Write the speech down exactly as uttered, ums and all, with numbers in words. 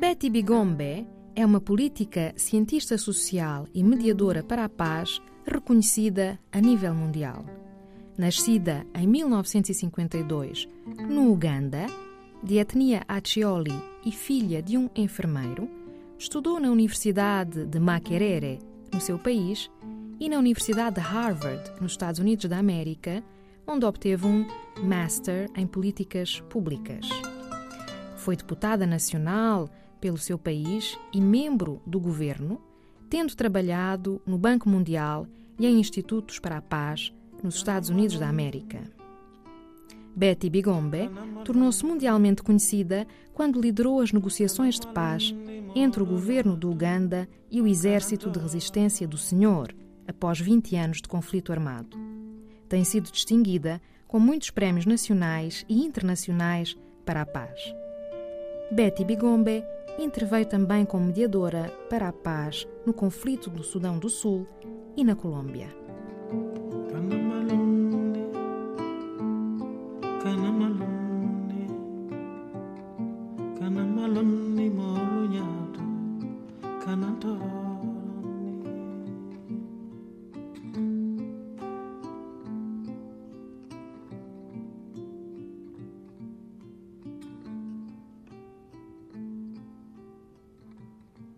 Betty Bigombe é uma política, cientista social e mediadora para a paz reconhecida a nível mundial. Nascida em mil novecentos e cinquenta e dois no Uganda, de etnia Acholi e filha de um enfermeiro, estudou na Universidade de Makerere, no seu país, e na Universidade de Harvard, nos Estados Unidos da América, onde obteve um Master em Políticas Públicas. Foi deputada nacional pelo seu país e membro do governo, tendo trabalhado no Banco Mundial e em institutos para a paz nos Estados Unidos da América. Betty Bigombe tornou-se mundialmente conhecida quando liderou as negociações de paz entre o governo do Uganda e o Exército de Resistência do Senhor, após vinte anos de conflito armado. Tem sido distinguida com muitos prémios nacionais e internacionais para a paz. Betty Bigombe interveio também como mediadora para a paz no conflito do Sudão do Sul e na Colômbia.